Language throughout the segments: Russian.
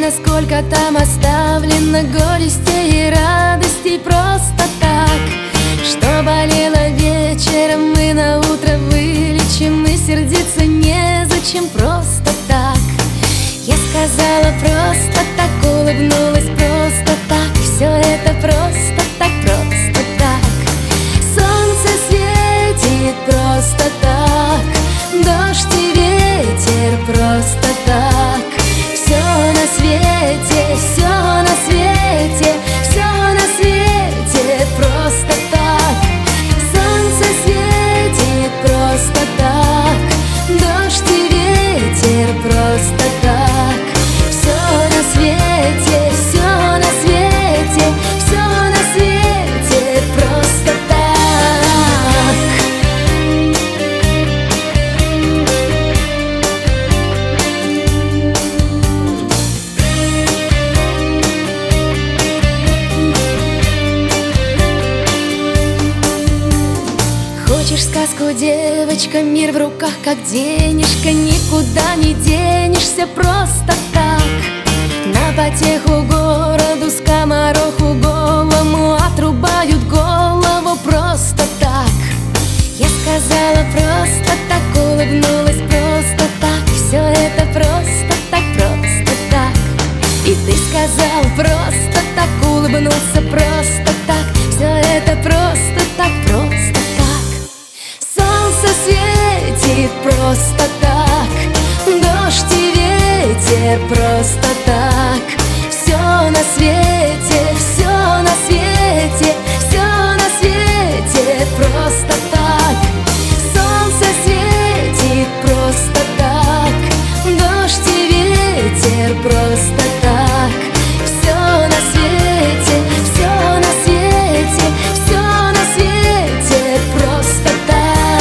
знаю, сколько там оставлено горестей и радостей просто так. Что болело вечером, мы на утро вылечим, и сердиться незачем просто так. Я сказала просто так, улыбнулась просто так, все это просто так, просто так. Солнце светит просто так, дождь и ветер просто так. Все на свете, все на свете, все на свете просто так. Солнце светит просто так, дождь и ветер просто так. Все на свете, все на свете, все на свете просто так. Хочешь сказку, девочка, мир в руках, как денежка, никуда не денешься просто так. На потеху городу, скомороху голому отрубают голову просто так. Я сказала просто так, улыбнулась просто так, все это просто так, просто так. И ты сказал просто так, улыбнулся просто так, все это просто так, просто так. Солнце светит просто так, дождь и ветер просто так. Все на свете, все на свете, все на свете просто так. Солнце светит просто так, дождь и ветер просто так. Все на свете, все на свете, все на свете просто так.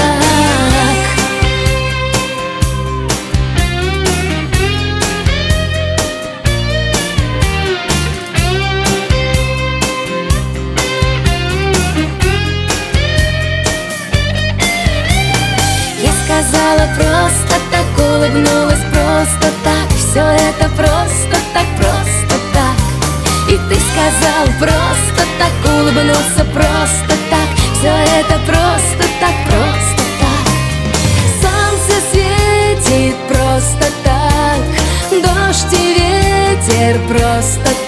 Сказала просто так, улыбнулась просто так, все это просто так, просто так. И ты сказал просто так, улыбнулся просто так, все это просто так, просто так. Солнце светит просто так, дождь и ветер просто